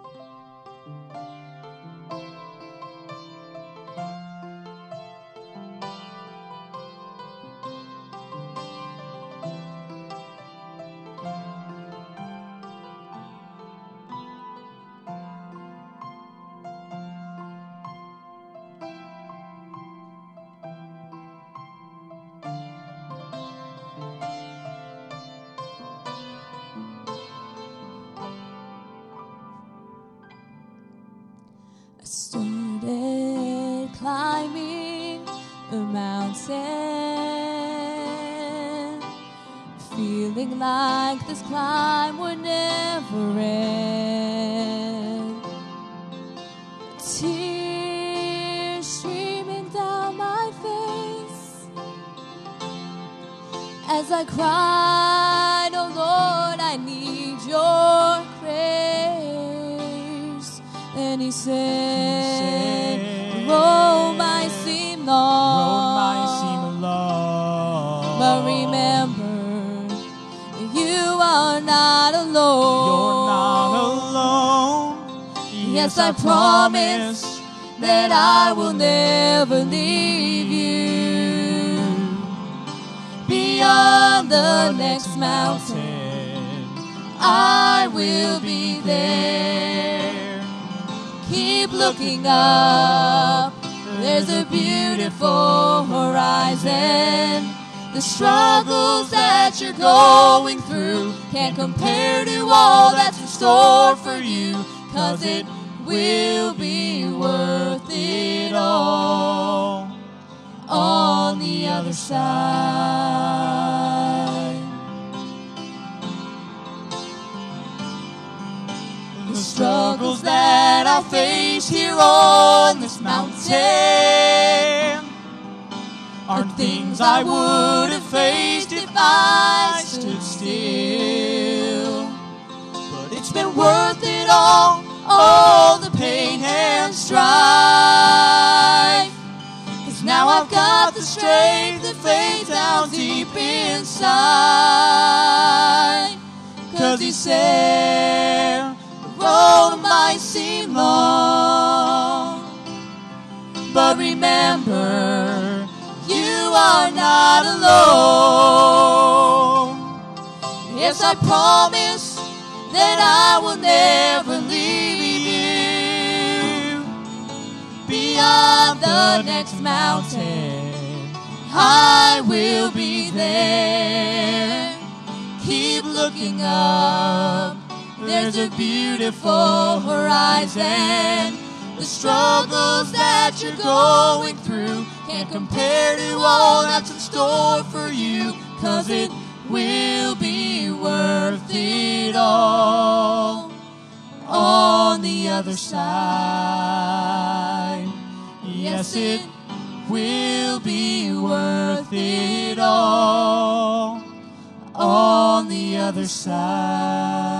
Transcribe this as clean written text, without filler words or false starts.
I started climbing a mountain, feeling like this climb would never end. Tears streaming down my face as I cried, oh Lord, I need your grace. And he said, the road might seem long, but remember, you are not alone. You're not alone. Yes, I promise that I will never leave you. Beyond the next mountain, I will be there. Keep looking up, there's a beautiful horizon. The struggles that you're going through can't compare to all that's in store for you, 'cause it will be worth it all on the other side. The struggles that I face here on this mountain aren't things I would have faced if I stood still. But it's been worth it all the pain and strife. 'Cause now I've got the strength and faith down deep inside. 'Cause he said, the road might seem long, but remember, you are not alone. Yes, I promise that I will never leave you. Beyond the next mountain, I will be there. Keep looking up, there's a beautiful horizon. The struggles that you're going through can't compare to all that's in store for you, 'cause it will be worth it all on the other side. Yes, it will be worth it all on the other side.